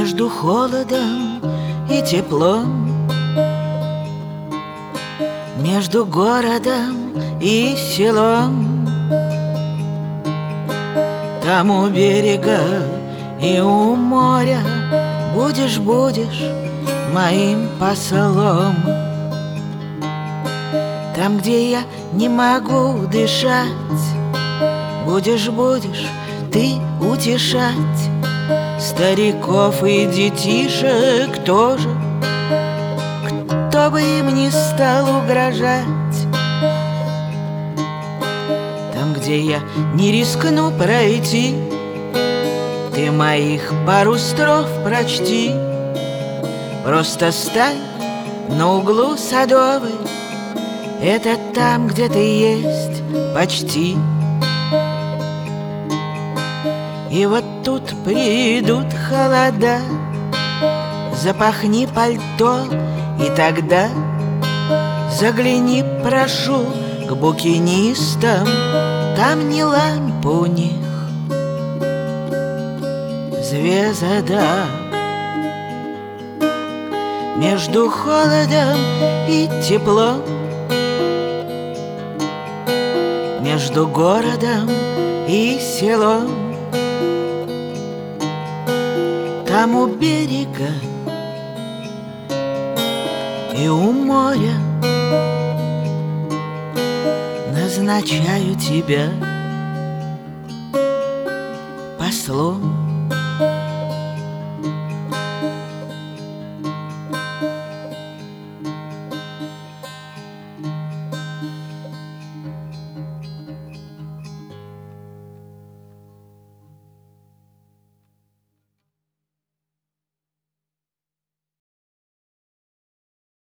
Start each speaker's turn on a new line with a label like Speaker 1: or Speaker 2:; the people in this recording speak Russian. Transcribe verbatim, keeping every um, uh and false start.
Speaker 1: Между холодом и теплом, между городом и селом, там у берега и у моря будешь, будешь моим послом. Там, где я не могу дышать, будешь, будешь ты утешать стариков и детишек тоже, кто бы им не стал угрожать. Там, где я не рискну пройти, ты моих пару строф прочти. Просто стань на углу Садовой, это там, где ты есть почти. И вот тут придут холода, запахни пальто, и тогда загляни, прошу, к букинистам, там не лампа у них, звезда. Между холодом и теплом, между городом и селом, там у берега и у моря назначаю тебя послом.